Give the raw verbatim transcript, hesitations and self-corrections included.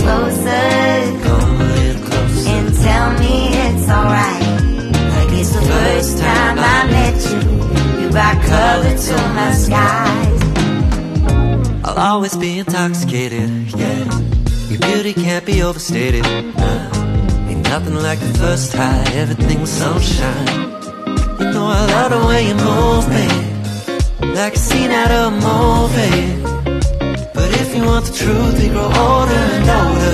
closer. Come a little closer and tell me it's alright. Like it's the first time I met you. You brought color to my skies. I'll always be intoxicated, yeah. Your beauty can't be overstated, nah. Ain't nothing like the first high. Everything was sunshine. You know I love the way you move, babe, like a scene out of a movie. But if you want the truth, we grow older and older.